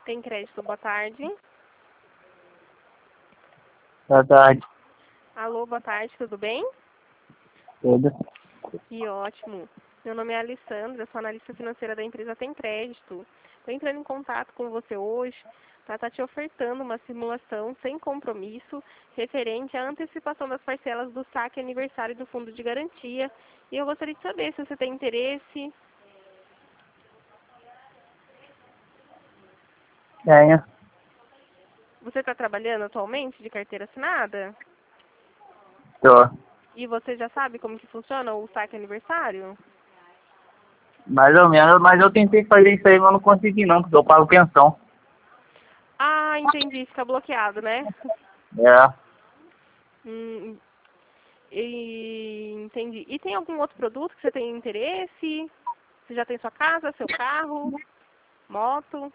Tem crédito, boa tarde. Boa tarde. Alô, boa tarde, tudo bem? Tudo. Que ótimo. Meu nome é Alessandra, sou analista financeira da empresa Tem Crédito. Estou entrando em contato com você hoje para estar te ofertando uma simulação sem compromisso referente à antecipação das parcelas do saque aniversário do Fundo de Garantia. E eu gostaria de saber se você tem interesse. Tenho. Você está trabalhando atualmente de carteira assinada? Tô. E você já sabe como que funciona o saque aniversário? Mais ou menos, mas eu tentei fazer isso aí, mas não consegui não, porque eu pago pensão. Ah, entendi, fica bloqueado, né? É. Entendi. E tem algum outro produto que você tem interesse? Você já tem sua casa, seu carro, moto?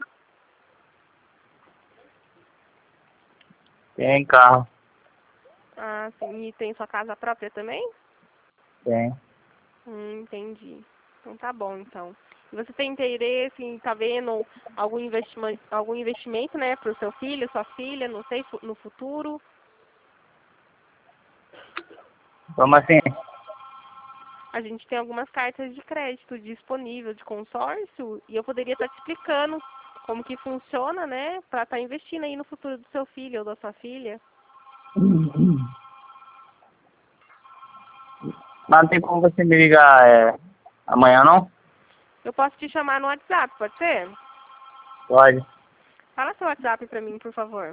Tem carro. Ah, sim. E tem sua casa própria também? Tem. Entendi. Então tá bom, então. E você tem interesse em estar vendo algum investimento, né, para o seu filho, sua filha, não sei, no futuro? Como assim? A gente tem algumas cartas de crédito disponível de consórcio e eu poderia estar te explicando como que funciona, né, para estar investindo aí no futuro do seu filho ou da sua filha. Mas não tem como você me ligar amanhã não? Eu posso te chamar no WhatsApp, pode ser? Pode. Fala seu WhatsApp para mim, por favor.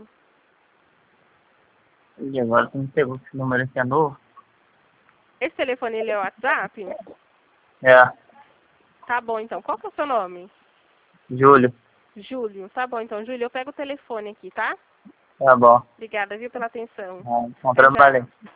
E agora você me pegou que esse número aqui é novo? Esse telefone, ele é o WhatsApp? É. Tá bom, então. Qual que é o seu nome? Júlio. Júlio. Tá bom, então. Júlio, eu pego o telefone aqui, tá? Tá bom. Obrigada, viu, pela atenção. Bom Tchau, trabalho tchau. aí.